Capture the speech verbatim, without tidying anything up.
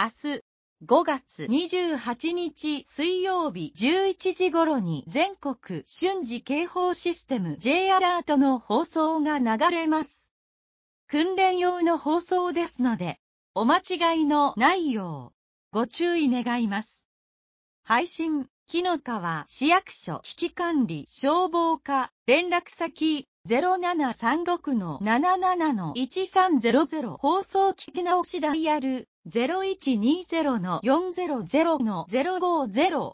明日、ごがつにじゅうはちにち水曜日じゅういちじ頃に全国瞬時警報システム J アラートの放送が流れます。訓練用の放送ですので、お間違いのないよう、ご注意願います。配信、紀の川市役所危機管理消防課、連絡先、ゼロななさんろくのななななのいちさんゼロゼロ 放送聞き直しダイヤル、ゼロいちにゼロのよんゼロゼロのゼロごゼロ